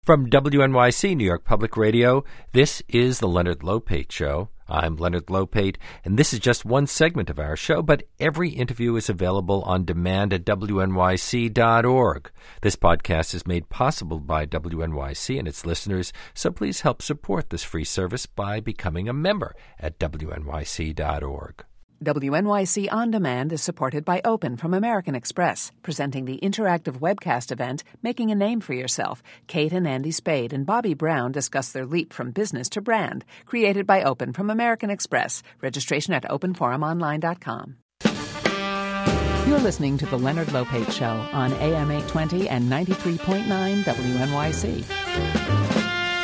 From WNYC, New York Public Radio, this is the Leonard Lopate Show. I'm Leonard Lopate, and this is just one segment of our show, but every interview is available on demand at WNYC.org. This podcast is made possible by WNYC and its listeners, so please help support this free service by becoming a member at WNYC.org. WNYC On Demand is supported by Open from American Express, presenting the interactive webcast event, Making a Name for Yourself. Kate and Andy Spade and Bobby Brown discuss their leap from business to brand, created by Open from American Express. Registration at openforumonline.com. You're listening to The Leonard Lopate Show on AM 820 and 93.9 WNYC.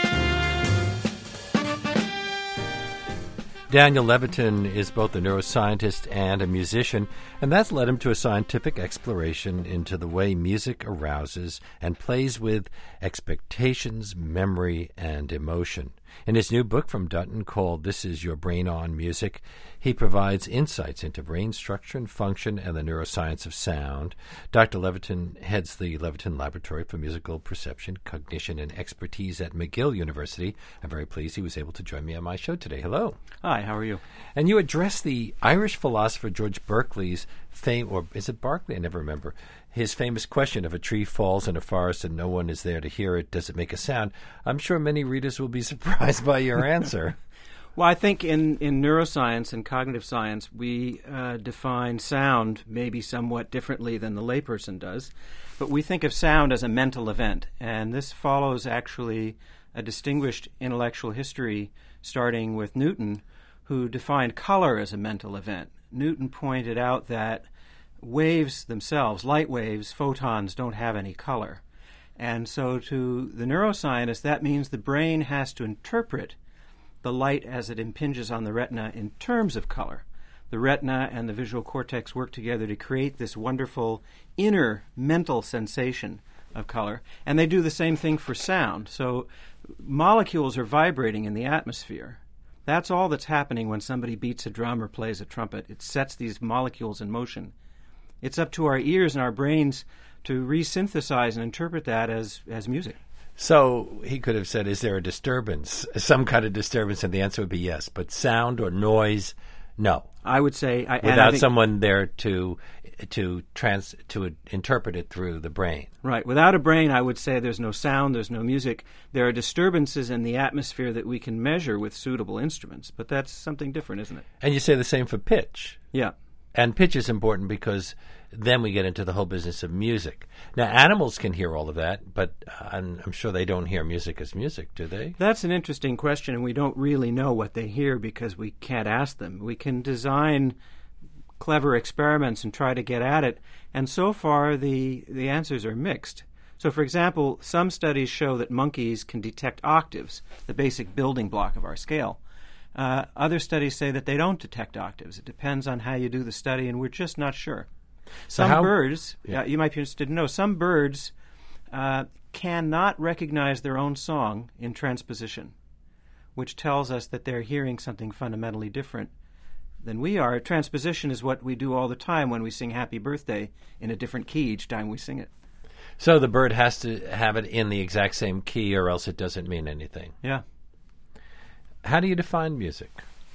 Daniel Levitin is both a neuroscientist and a musician, and that's led him to a scientific exploration into the way music arouses and plays with expectations, memory, and emotion. In his new book from Dutton called This Is Your Brain on Music, he provides insights into brain structure and function and the neuroscience of sound. Dr. Levitin heads the Levitin Laboratory for Musical Perception, Cognition, and Expertise at McGill University. I'm very pleased he was able to join me on my show today. Hello. Hi, how are you? And you address the Irish philosopher George Berkeley's or is it Berkeley? I never remember. His famous question, if a tree falls in a forest and no one is there to hear it, does it make a sound? I'm sure many readers will be surprised by your answer. Well, I think in neuroscience and cognitive science, we define sound maybe somewhat differently than the layperson does, but we think of sound as a mental event, and this follows actually a distinguished intellectual history starting with Newton, who defined color as a mental event. Newton pointed out that waves themselves, light waves, photons, don't have any color. And so to the neuroscientist, that means the brain has to interpret the light as it impinges on the retina in terms of color. The retina and the visual cortex work together to create this wonderful inner mental sensation of color. And they do the same thing for sound. So molecules are vibrating in the atmosphere. That's all that's happening when somebody beats a drum or plays a trumpet. It sets these molecules in motion. It's up to our ears and our brains to resynthesize and interpret that as music. So he could have said, is there a disturbance, some kind of disturbance? And the answer would be yes. But sound or noise, no. I would say... Without someone there to interpret it through the brain. Right. Without a brain, I would say there's no sound, there's no music. There are disturbances in the atmosphere that we can measure with suitable instruments. But that's something different, isn't it? And you say the same for pitch. Yeah. And pitch is important because then we get into the whole business of music. Now, animals can hear all of that, but I'm sure they don't hear music as music, do they? That's an interesting question, and we don't really know what they hear because we can't ask them. We can design clever experiments and try to get at it, and so far the answers are mixed. So, for example, some studies show that monkeys can detect octaves, the basic building block of our scale. Other studies say that they don't detect octaves. It depends on how you do the study, and we're just not sure. Some birds, you might be interested to know, some birds cannot recognize their own song in transposition, which tells us that they're hearing something fundamentally different than we are. Transposition is what we do all the time when we sing Happy Birthday in a different key each time we sing it. So the bird has to have it in the exact same key or else it doesn't mean anything. Yeah. How do you define music?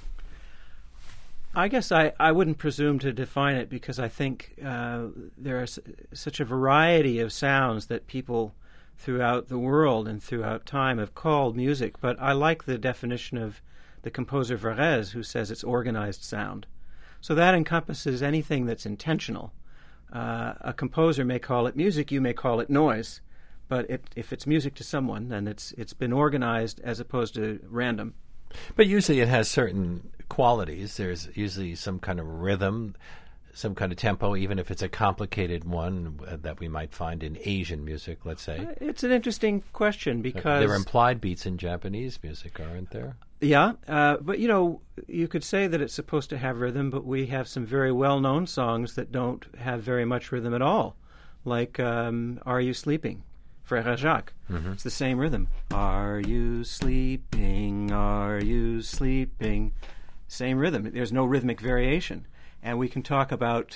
I guess I wouldn't presume to define it because I think there are such a variety of sounds that people throughout the world and throughout time have called music. But I like the definition of the composer Varese, who says it's organized sound. So that encompasses anything that's intentional. A composer may call it music, you may call it noise. But if it's music to someone, then it's been organized as opposed to random. But usually it has certain qualities. There's usually some kind of rhythm, some kind of tempo, even if it's a complicated one that we might find in Asian music, let's say. It's an interesting question because... There are implied beats in Japanese music, aren't there? Yeah, but you could say that it's supposed to have rhythm, but we have some very well-known songs that don't have very much rhythm at all, like Are You Sleeping? Frère Jacques. Mm-hmm. It's the same rhythm. Are you sleeping? Are you sleeping? Same rhythm. There's no rhythmic variation. And we can talk about,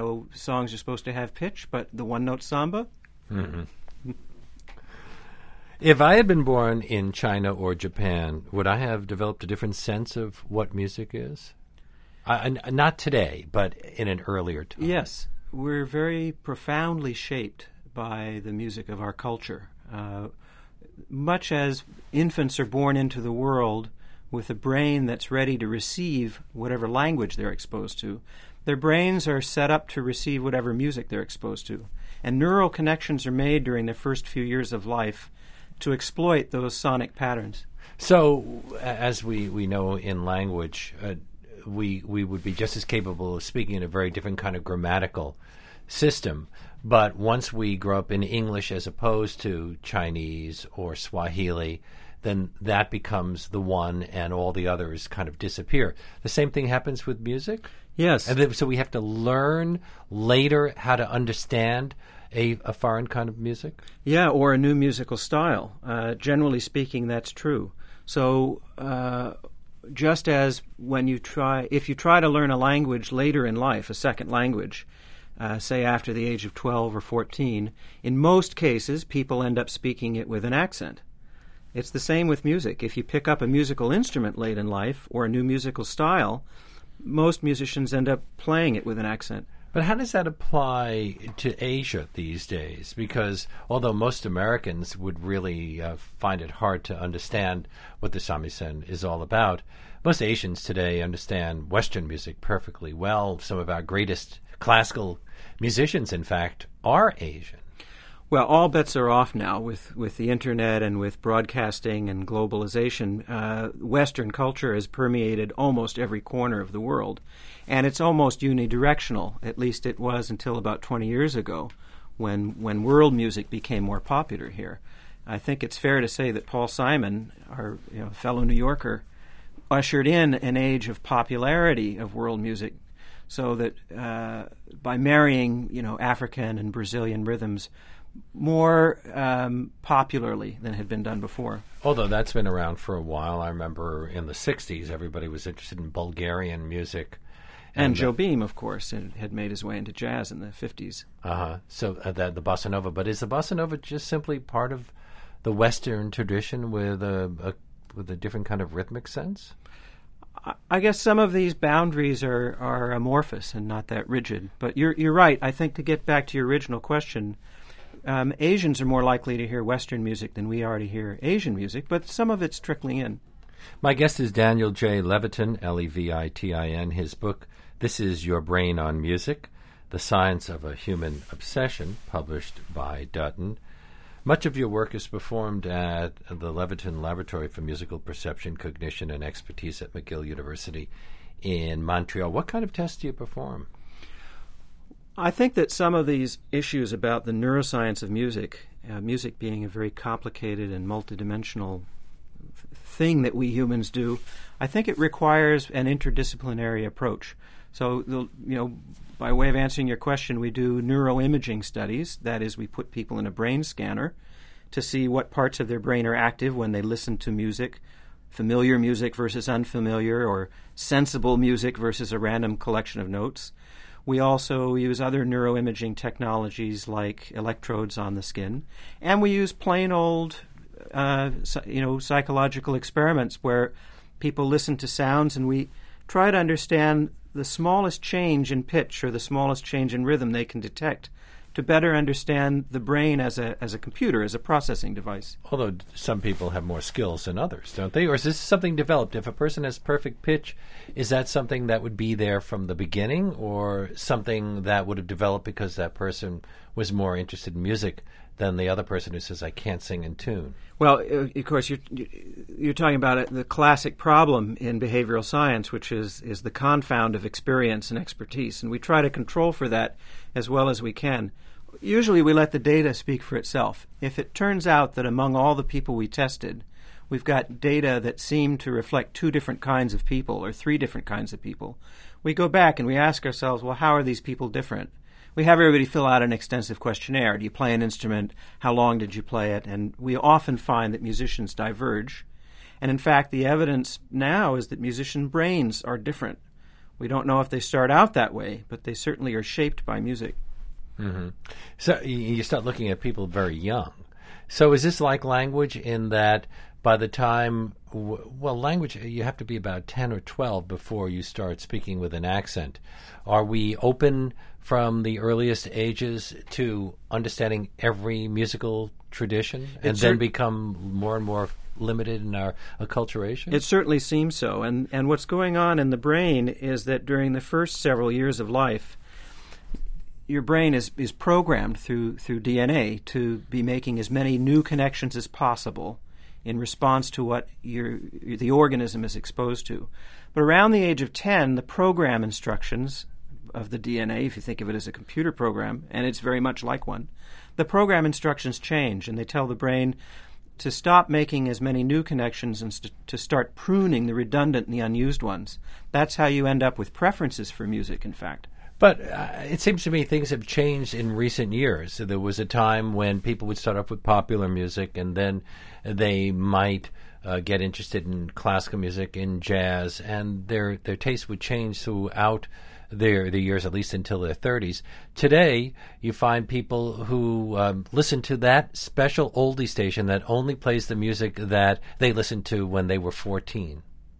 songs are supposed to have pitch, but the one-note samba? Mm-hmm. If I had been born in China or Japan, would I have developed a different sense of what music is? Not today, but in an earlier time. Yes, we're very profoundly shaped by the music of our culture. Much as infants are born into the world with a brain that's ready to receive whatever language they're exposed to, their brains are set up to receive whatever music they're exposed to. And neural connections are made during the first few years of life to exploit those sonic patterns. So, as we know in language, we would be just as capable of speaking in a very different kind of grammatical system. But once we grow up in English as opposed to Chinese or Swahili, then that becomes the one and all the others kind of disappear. The same thing happens with music? Yes. And so we have to learn later how to understand a foreign kind of music? Yeah, or a new musical style. Generally speaking, that's true. So just as if you try to learn a language later in life, a second language, say after the age of 12 or 14, in most cases people end up speaking it with an accent. It's the same with music. If you pick up a musical instrument late in life or a new musical style, most musicians end up playing it with an accent. But how does that apply to Asia these days? Because although most Americans would really find it hard to understand what the shamisen is all about, most Asians today understand Western music perfectly well. Some of our greatest classical musicians, in fact, are Asian. Well, all bets are off now with the Internet and with broadcasting and globalization. Western culture has permeated almost every corner of the world, and it's almost unidirectional. At least it was until about 20 years ago when world music became more popular here. I think it's fair to say that Paul Simon, our fellow New Yorker, ushered in an age of popularity of world music, so that by marrying African and Brazilian rhythms more popularly than had been done before. Although that's been around for a while. I remember in the 60s everybody was interested in Bulgarian music. And Jobim, of course, had made his way into jazz in the 50s. So the bossa nova. But is the bossa nova just simply part of the Western tradition with a different kind of rhythmic sense? I guess some of these boundaries are amorphous and not that rigid. But you're right. I think to get back to your original question, Asians are more likely to hear Western music than we are to hear Asian music, but some of it's trickling in. My guest is Daniel J. Levitin, Levitin. His book, This Is Your Brain on Music, The Science of a Human Obsession, published by Dutton. Much of your work is performed at the Levitin Laboratory for Musical Perception, Cognition, and Expertise at McGill University in Montreal. What kind of tests do you perform? I think that some of these issues about the neuroscience of music, music being a very complicated and multidimensional thing that we humans do, I think it requires an interdisciplinary approach. So, by way of answering your question, we do neuroimaging studies. That is, we put people in a brain scanner to see what parts of their brain are active when they listen to music, familiar music versus unfamiliar, or sensible music versus a random collection of notes. We also use other neuroimaging technologies like electrodes on the skin, and we use plain old, psychological experiments where people listen to sounds and we try to understand the smallest change in pitch or the smallest change in rhythm they can detect to better understand the brain as a computer, as a processing device. Although some people have more skills than others, don't they? Or is this something developed? If a person has perfect pitch, is that something that would be there from the beginning, or something that would have developed because that person was more interested in music than the other person who says, I can't sing in tune? Well, of course, you're talking about the classic problem in behavioral science, which is the confound of experience and expertise, and we try to control for that as well as we can. Usually we let the data speak for itself. If it turns out that among all the people we tested, we've got data that seem to reflect two different kinds of people or three different kinds of people, we go back and we ask ourselves, well, how are these people different? We have everybody fill out an extensive questionnaire. Do you play an instrument? How long did you play it? And we often find that musicians diverge. And in fact, the evidence now is that musician brains are different. We don't know if they start out that way, but they certainly are shaped by music. Mm-hmm. So you start looking at people very young. So is this like language in that by the time, language, you have to be about 10 or 12 before you start speaking with an accent. Are we open from the earliest ages to understanding every musical tradition and then become more and more limited in our acculturation? It certainly seems so. And what's going on in the brain is that during the first several years of life, your brain is programmed through DNA to be making as many new connections as possible in response to what the organism is exposed to. But around the age of 10, the program instructions of the DNA, if you think of it as a computer program, and it's very much like one, the program instructions change, and they tell the brain to stop making as many new connections and to start pruning the redundant and the unused ones. That's how you end up with preferences for music, in fact. But it seems to me things have changed in recent years. So there was a time when people would start off with popular music, and then they might get interested in classical music, in jazz, and their taste would change throughout their years, at least until their 30s. Today, you find people who listen to that special oldie station that only plays the music that they listened to when they were 14.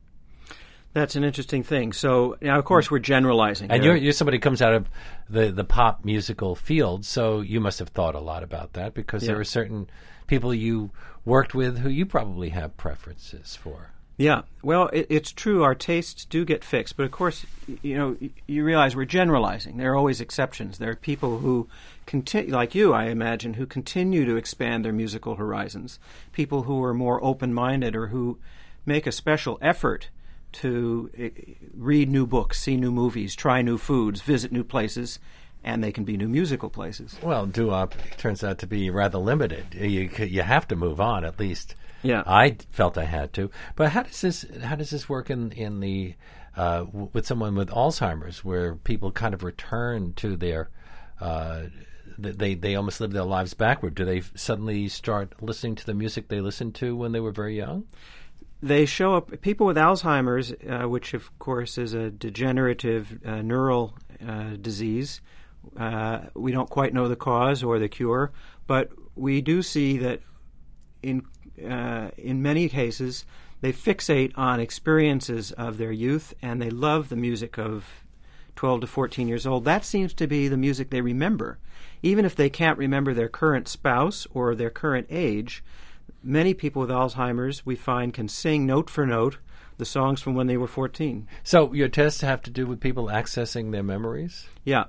That's an interesting thing. So, now, of course, we're generalizing. And you're somebody who comes out of the pop musical field, so you must have thought a lot about that because there are certain people you worked with who you probably have preferences for. Yeah. Well, it's true. Our tastes do get fixed. But, of course, you realize we're generalizing. There are always exceptions. There are people who, like you, I imagine, who continue to expand their musical horizons, people who are more open-minded or who make a special effort to read new books, see new movies, try new foods, visit new places, and they can be new musical places. Well, doo-wop turns out to be rather limited. You have to move on, at least. Yeah, I felt I had to. But how does this work in the with someone with Alzheimer's, where people kind of return to their they almost live their lives backward? Do they suddenly start listening to the music they listened to when they were very young? They show up, people with Alzheimer's, which of course is a degenerative neural disease. We don't quite know the cause or the cure, but we do see that in many cases they fixate on experiences of their youth and they love the music of 12 to 14 years old. That seems to be the music they remember. Even if they can't remember their current spouse or their current age, many people with Alzheimer's, we find, can sing note for note the songs from when they were 14. So your tests have to do with people accessing their memories? Yeah.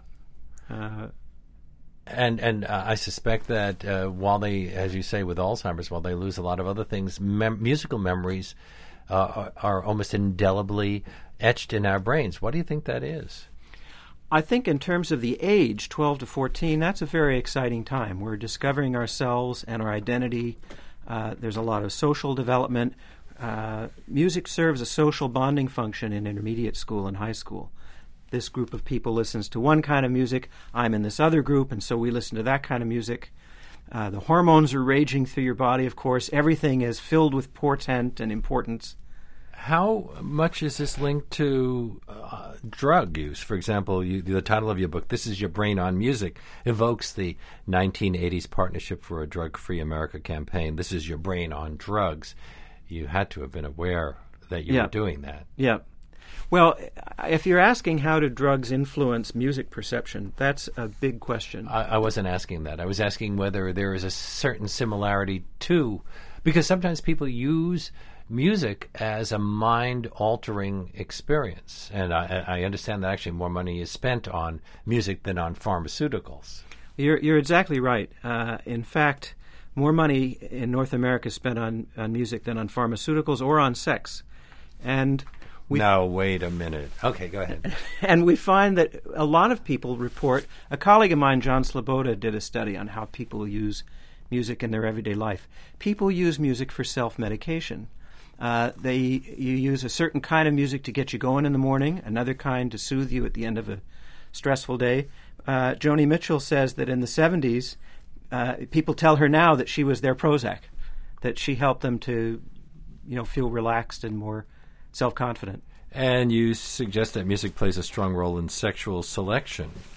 And I suspect that while they, as you say, with Alzheimer's, while they lose a lot of other things, musical memories are almost indelibly etched in our brains. What do you think that is? I think in terms of the age, 12 to 14, that's a very exciting time. We're discovering ourselves and our identity. There's a lot of social development. Music serves a social bonding function in intermediate school and high school. This group of people listens to one kind of music. I'm in this other group, and so we listen to that kind of music. The hormones are raging through your body, of course. Everything is filled with portent and importance. How much is this linked to drug use? For example, the title of your book, This Is Your Brain on Music, evokes the 1980s Partnership for a Drug-Free America campaign. This is your brain on drugs. You had to have been aware that you were doing that. Yeah. Well, if you're asking how do drugs influence music perception, that's a big question. I wasn't asking that. I was asking whether there is a certain similarity to, because sometimes people use music as a mind-altering experience. And I understand that actually more money is spent on music than on pharmaceuticals. You're exactly right. In fact, more money in North America is spent on music than on pharmaceuticals or on sex. And now, wait a minute. Okay, go ahead. And we find that a lot of people report, a colleague of mine, John Sloboda, did a study on how people use music in their everyday life. People use music for self-medication. You use a certain kind of music to get you going in the morning, another kind to soothe you at the end of a stressful day. Joni Mitchell says that in the 70s, people tell her now that she was their Prozac, that she helped them to, feel relaxed and more self-confident. And you suggest that music plays a strong role in sexual selection.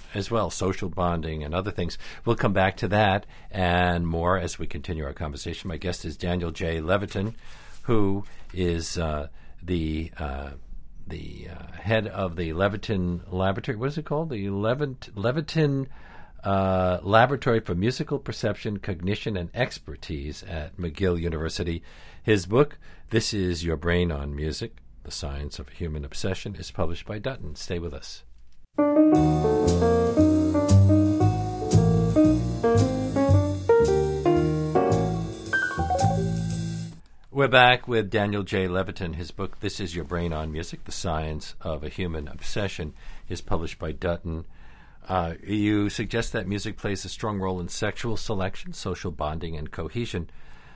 as well, social bonding and other things. We'll come back to that and more as we continue our conversation. My guest is Daniel J. Levitin, who is the head of the Levitin Laboratory. What is it called? The Levitin Laboratory for Musical Perception, Cognition, and Expertise at McGill University. His book, This Is Your Brain on Music, The Science of Human Obsession, is published by Dutton. Stay with us. We're back with Daniel J. Levitin. His book, This Is Your Brain on Music, The Science of a Human Obsession, is published by Dutton. You suggest that music plays a strong role in sexual selection, social bonding, and cohesion.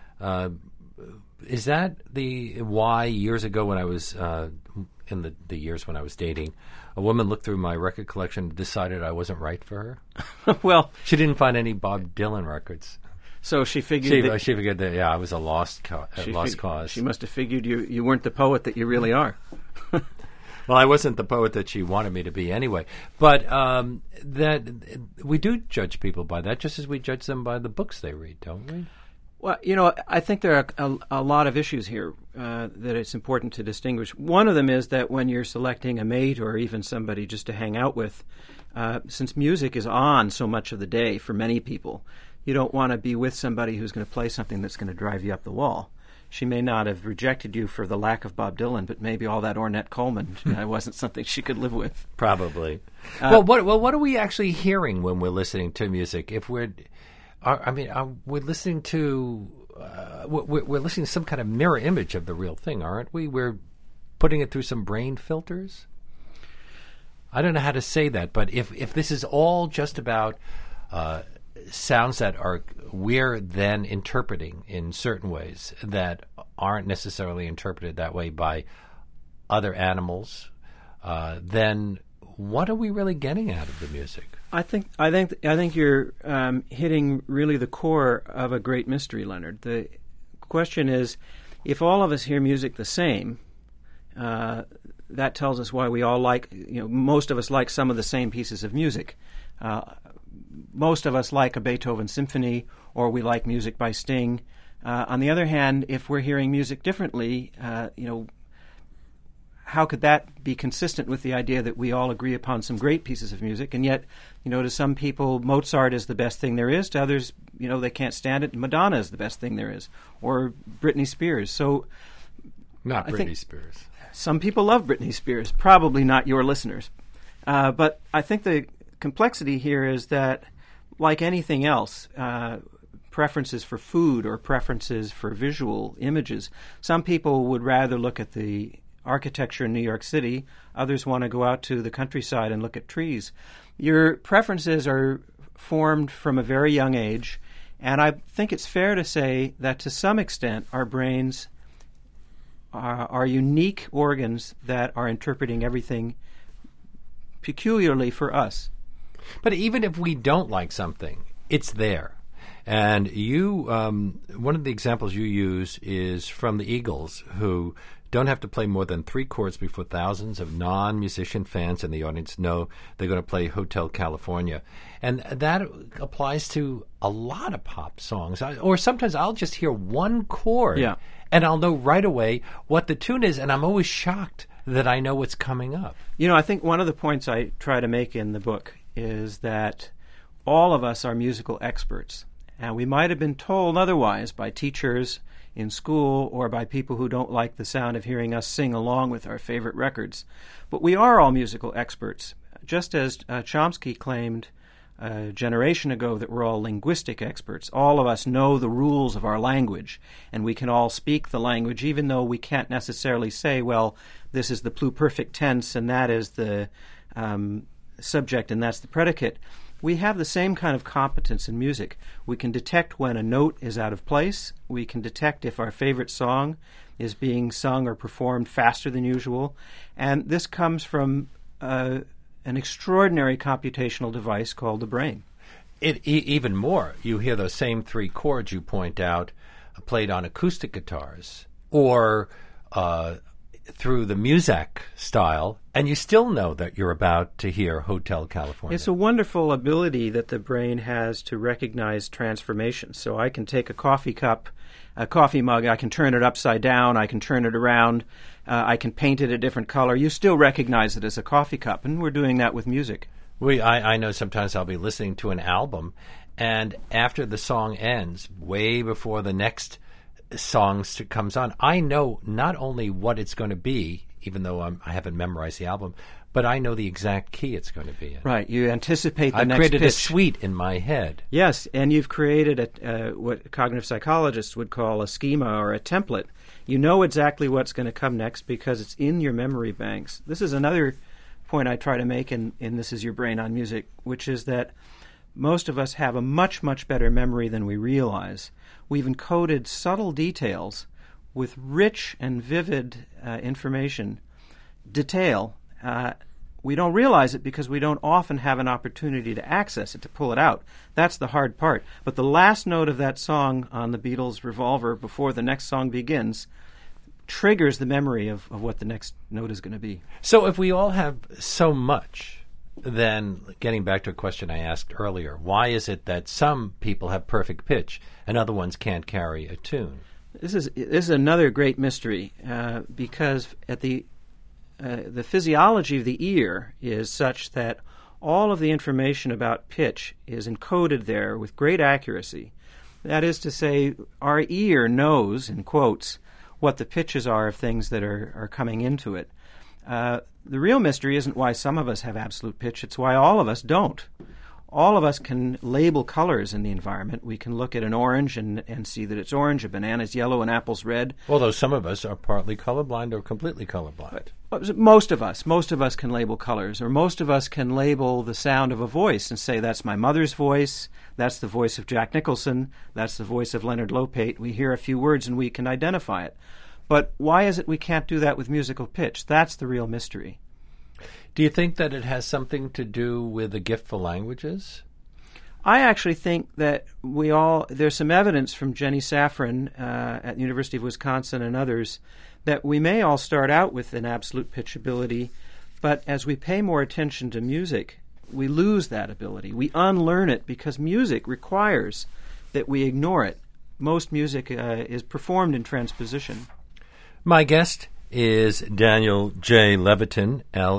Is that the why years ago when I was in the years when I was dating, a woman looked through my record collection and decided I wasn't right for her? Well, she didn't find any Bob Dylan records. So she figured she figured that I was a lost cause. She must have figured you weren't the poet that you really are. Well, I wasn't the poet that she wanted me to be anyway. But that we do judge people by that, just as we judge them by the books they read, don't we? Well, I think there are a lot of issues here that it's important to distinguish. One of them is that when you're selecting a mate or even somebody just to hang out with, since music is on so much of the day for many people, you don't want to be with somebody who's going to play something that's going to drive you up the wall. She may not have rejected you for the lack of Bob Dylan, but maybe all that Ornette Coleman wasn't something she could live with. Probably. What are we actually hearing when we're listening to music? If we're listening to we're listening to some kind of mirror image of the real thing, aren't we? We're putting it through some brain filters. I don't know how to say that, but if this is all just about sounds that we're then interpreting in certain ways that aren't necessarily interpreted that way by other animals, then what are we really getting out of the music? I think you're hitting really the core of a great mystery, Leonard. The question is, if all of us hear music the same, that tells us why we all like. Most of us like some of the same pieces of music. Most of us like a Beethoven symphony, or we like music by Sting. On the other hand, if we're hearing music differently, how could that be consistent with the idea that we all agree upon some great pieces of music? And yet, to some people, Mozart is the best thing there is. To others, they can't stand it. Madonna is the best thing there is, or Britney Spears. So, not Britney Spears. Some people love Britney Spears. Probably not your listeners. But I think the complexity here is that, like anything else, preferences for food or preferences for visual images, some people would rather look at the architecture in New York City. Others want to go out to the countryside and look at trees. Your preferences are formed from a very young age, and I think it's fair to say that to some extent our brains are unique organs that are interpreting everything peculiarly for us. But even if we don't like something, it's there. And you, one of the examples you use is from the Eagles, who don't have to play more than 3 chords before thousands of non-musician fans in the audience know they're going to play Hotel California. And that applies to a lot of pop songs. Or sometimes I'll just hear one chord, and I'll know right away what the tune is, and I'm always shocked that I know what's coming up. I think one of the points I try to make in the book is that all of us are musical experts. And we might have been told otherwise by teachers in school or by people who don't like the sound of hearing us sing along with our favorite records. But we are all musical experts, just as Chomsky claimed a generation ago that we're all linguistic experts. All of us know the rules of our language, and we can all speak the language, even though we can't necessarily say, well, this is the pluperfect tense and that is the subject and that's the predicate. We have the same kind of competence in music. We can detect when a note is out of place. We can detect if our favorite song is being sung or performed faster than usual. And this comes from an extraordinary computational device called the brain. Even more, you hear those same 3 chords you point out played on acoustic guitars or through the Muzak style, and you still know that you're about to hear Hotel California. It's a wonderful ability that the brain has to recognize transformation. So I can take a coffee cup, a coffee mug, I can turn it upside down, I can turn it around, I can paint it a different color. You still recognize it as a coffee cup, and we're doing that with music. I know sometimes I'll be listening to an album, and after the song ends, way before the next song comes on, I know not only what it's going to be, even though I haven't memorized the album, but I know the exact key it's going to be in. Right. You anticipate the I've next created pitch. a suite in my head. Yes, and you've created what cognitive psychologists would call a schema or a template. You know exactly what's going to come next because it's in your memory banks. This is another point I try to make in This Is Your Brain on Music, which is that most of us have a much, much better memory than we realize. We've encoded subtle details with rich and vivid information, detail. We don't realize it because we don't often have an opportunity to access it, to pull it out. That's the hard part. But the last note of that song on the Beatles' Revolver before the next song begins triggers the memory of what the next note is going to be. So if we all have so much, then getting back to a question I asked earlier, why is it that some people have perfect pitch and other ones can't carry a tune? This is another great mystery because at the physiology of the ear is such that all of the information about pitch is encoded there with great accuracy. That is to say, our ear knows, in quotes, what the pitches are of things that are coming into it. The real mystery isn't why some of us have absolute pitch, it's why all of us don't. All of us can label colors in the environment. We can look at an orange and see that it's orange, a banana's yellow, an apple's red. Although some of us are partly colorblind or completely colorblind. Most of us can label colors, or most of us can label the sound of a voice and say, that's my mother's voice, that's the voice of Jack Nicholson, that's the voice of Leonard Lopate. We hear a few words and we can identify it. But why is it we can't do that with musical pitch? That's the real mystery. Do you think that it has something to do with a gift for languages? I actually think that there's some evidence from Jenny Safran at the University of Wisconsin and others that we may all start out with an absolute pitch ability, but as we pay more attention to music, we lose that ability. We unlearn it because music requires that we ignore it. Most music is performed in transposition. My guest is Daniel J. Levitin,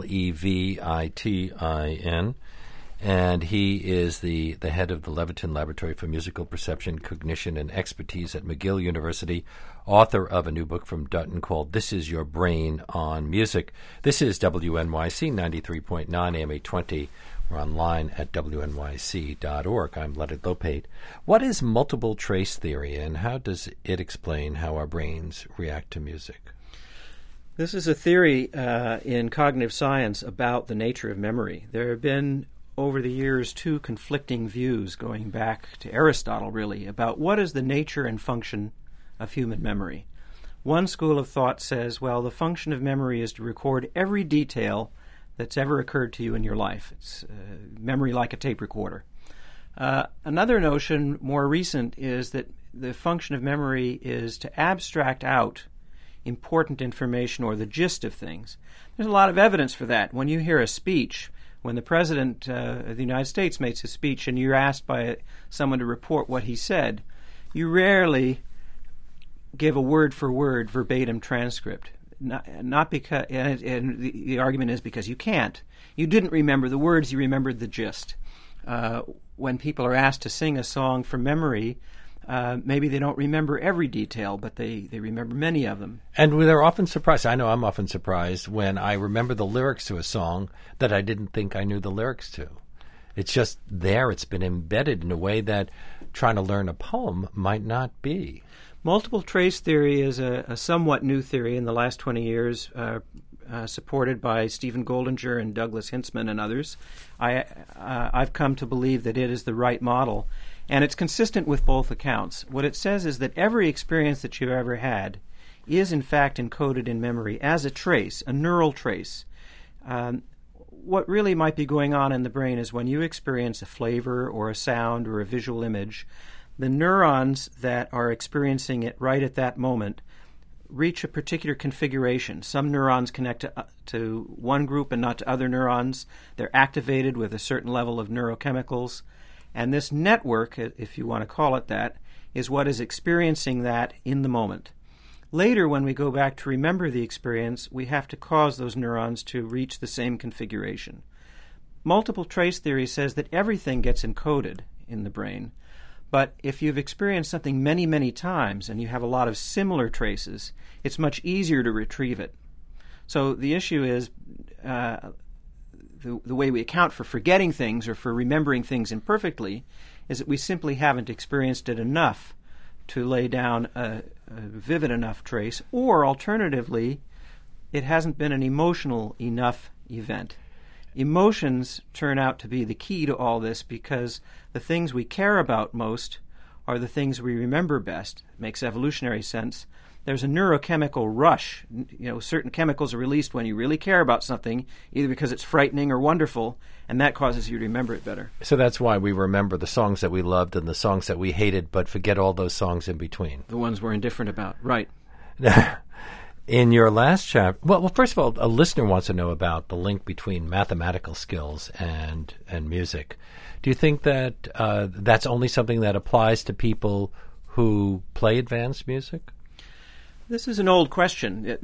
Levitin, and he is the head of the Levitin Laboratory for Musical Perception, Cognition, and Expertise at McGill University, author of a new book from Dutton called This Is Your Brain on Music. This is WNYC 93.9 AM 820. We're online at wnyc.org. I'm Leonard Lopate. What is multiple trace theory, and how does it explain how our brains react to music? This is a theory in cognitive science about the nature of memory. There have been, over the years, two conflicting views going back to Aristotle, really, about what is the nature and function of human memory. One school of thought says, well, the function of memory is to record every detail that's ever occurred to you in your life. It's memory like a tape recorder. Another notion, more recent, is that the function of memory is to abstract out important information or the gist of things. There's a lot of evidence for that. When you hear a speech, when the President of the United States makes a speech and you're asked by someone to report what he said, you rarely give a word-for-word verbatim transcript. Not because, and the argument is because you can't. You didn't remember the words, you remembered the gist. When people are asked to sing a song from memory, maybe they don't remember every detail, but they remember many of them. And they're often surprised. I know I'm often surprised when I remember the lyrics to a song that I didn't think I knew the lyrics to. It's just there. It's been embedded in a way that trying to learn a poem might not be. Multiple trace theory is a somewhat new theory in the last 20 years, supported by Stephen Goldinger and Douglas Hintzman and others. I've come to believe that it is the right model, and it's consistent with both accounts. What it says is that every experience that you've ever had is in fact encoded in memory as a trace, a neural trace. What really might be going on in the brain is when you experience a flavor or a sound or a visual image, the neurons that are experiencing it right at that moment reach a particular configuration. Some neurons connect to one group and not to other neurons. They're activated with a certain level of neurochemicals. And this network, if you want to call it that, is what is experiencing that in the moment. Later, when we go back to remember the experience, we have to cause those neurons to reach the same configuration. Multiple trace theory says that everything gets encoded in the brain, but if you've experienced something many, many times and you have a lot of similar traces, it's much easier to retrieve it. So the issue is the way we account for forgetting things or for remembering things imperfectly is that we simply haven't experienced it enough to lay down a vivid enough trace, or alternatively, it hasn't been an emotional enough event. Emotions turn out to be the key to all this because the things we care about most are the things we remember best. It makes evolutionary sense. There's a neurochemical rush. Certain chemicals are released when you really care about something, either because it's frightening or wonderful, and that causes you to remember it better. So that's why we remember the songs that we loved and the songs that we hated, but forget all those songs in between. The ones we're indifferent about, right. In your last chapter, well, first of all, a listener wants to know about the link between mathematical skills and music. Do you think that that's only something that applies to people who play advanced music? This is an old question.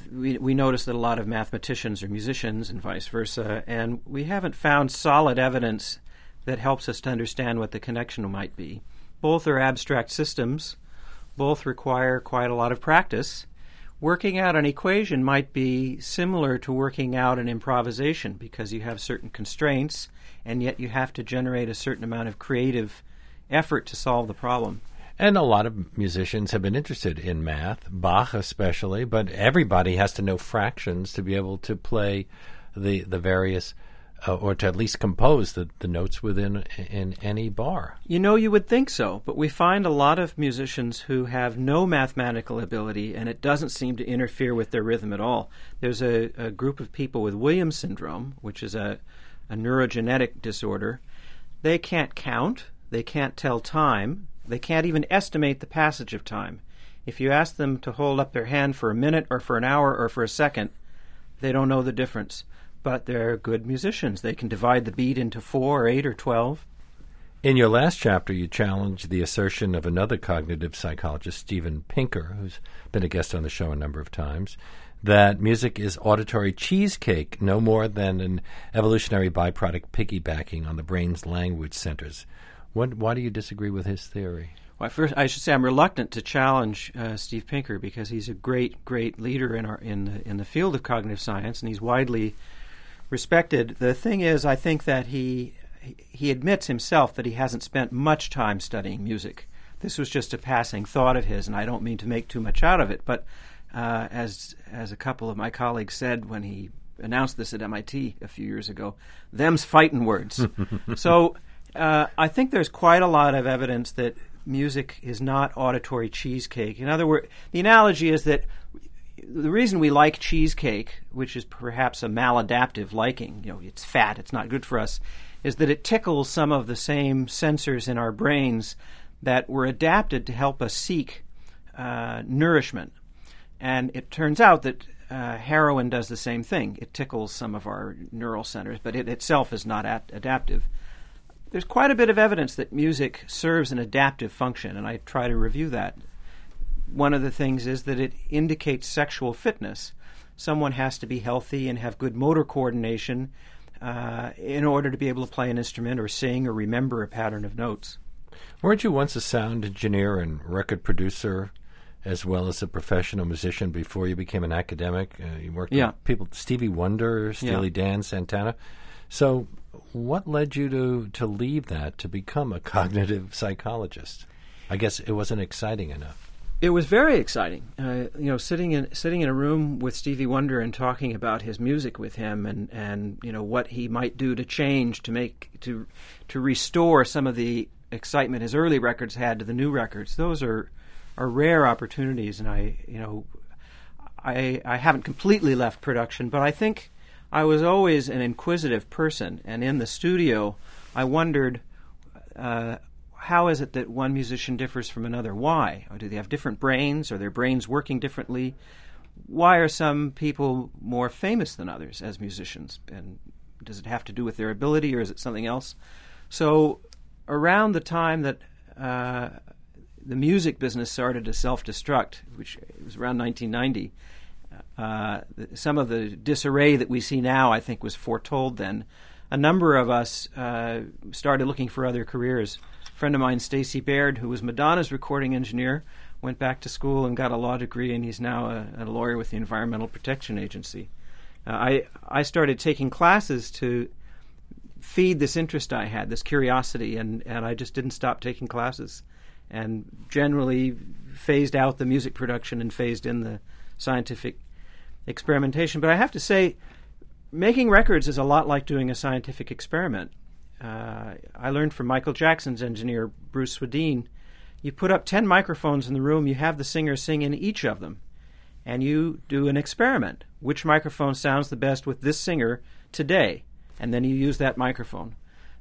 We notice that a lot of mathematicians are musicians and vice versa, and we haven't found solid evidence that helps us to understand what the connection might be. Both are abstract systems. Both require quite a lot of practice. Working out an equation might be similar to working out an improvisation because you have certain constraints, and yet you have to generate a certain amount of creative effort to solve the problem. And a lot of musicians have been interested in math, Bach especially, but everybody has to know fractions to be able to play the various, or to at least compose the notes within in any bar. You would think so, but we find a lot of musicians who have no mathematical ability, and it doesn't seem to interfere with their rhythm at all. There's a group of people with Williams syndrome, which is a neurogenetic disorder. They can't count, they can't tell time, they can't even estimate the passage of time. If you ask them to hold up their hand for a minute or for an hour or for a second, they don't know the difference. But they're good musicians. They can divide the beat into 4 or 8 or 12. In your last chapter, you challenged the assertion of another cognitive psychologist, Steven Pinker, who's been a guest on the show a number of times, that music is auditory cheesecake, no more than an evolutionary byproduct piggybacking on the brain's language centers. Why do you disagree with his theory? Well, first, I should say I'm reluctant to challenge Steve Pinker because he's a great leader in the field of cognitive science, and he's widely respected. The thing is, I think that he admits himself that he hasn't spent much time studying music. This was just a passing thought of his, and I don't mean to make too much out of it. But as a couple of my colleagues said when he announced this at MIT a few years ago, them's fighting words. So I think there's quite a lot of evidence that music is not auditory cheesecake. In other words, the analogy is that the reason we like cheesecake, which is perhaps a maladaptive liking, it's fat, it's not good for us, is that it tickles some of the same sensors in our brains that were adapted to help us seek nourishment. And it turns out that heroin does the same thing. It tickles some of our neural centers, but it itself is not adaptive. There's quite a bit of evidence that music serves an adaptive function, and I try to review that. One of the things is that it indicates sexual fitness. Someone has to be healthy and have good motor coordination in order to be able to play an instrument or sing or remember a pattern of notes. Weren't you once a sound engineer and record producer as well as a professional musician before you became an academic? You worked with people, Stevie Wonder, Steely Dan, Santana. So what led you to leave that to become a cognitive psychologist? I guess it wasn't exciting enough. It was very exciting. Sitting in a room with Stevie Wonder and talking about his music with him and what he might do to change to restore some of the excitement his early records had to the new records. Those are rare opportunities, and I haven't completely left production, but I think I was always an inquisitive person, and in the studio I wondered how is it that one musician differs from another? Why? Or do they have different brains? Are their brains working differently? Why are some people more famous than others as musicians? And does it have to do with their ability, or is it something else? So around the time that the music business started to self-destruct, which was around 1990, some of the disarray that we see now, I think, was foretold then. A number of us started looking for other careers. A friend of mine, Stacey Baird, who was Madonna's recording engineer, went back to school and got a law degree, and he's now a lawyer with the Environmental Protection Agency. I started taking classes to feed this interest I had, this curiosity, and I just didn't stop taking classes, and generally phased out the music production and phased in the scientific experimentation. But I have to say, making records is a lot like doing a scientific experiment. I learned from Michael Jackson's engineer, Bruce Swedien, you put up 10 microphones in the room, you have the singer sing in each of them, and you do an experiment. Which microphone sounds the best with this singer today? And then you use that microphone.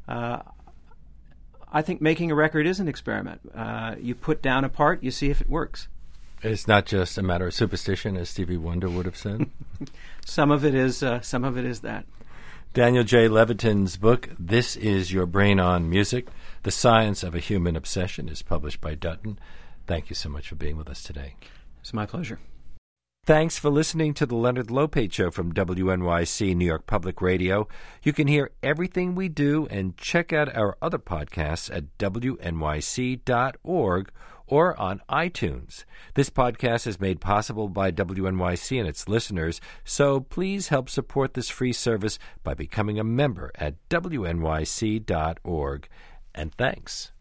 I think making a record is an experiment. You put down a part, you see if it works. It's not just a matter of superstition, as Stevie Wonder would have said. Some of it is that. Daniel J. Levitin's book, This Is Your Brain on Music, The Science of a Human Obsession, is published by Dutton. Thank you so much for being with us today. It's my pleasure. Thanks for listening to the Leonard Lopate Show from WNYC New York Public Radio. You can hear everything we do and check out our other podcasts at wnyc.org or on iTunes. This podcast is made possible by WNYC and its listeners, so please help support this free service by becoming a member at wnyc.org. And thanks.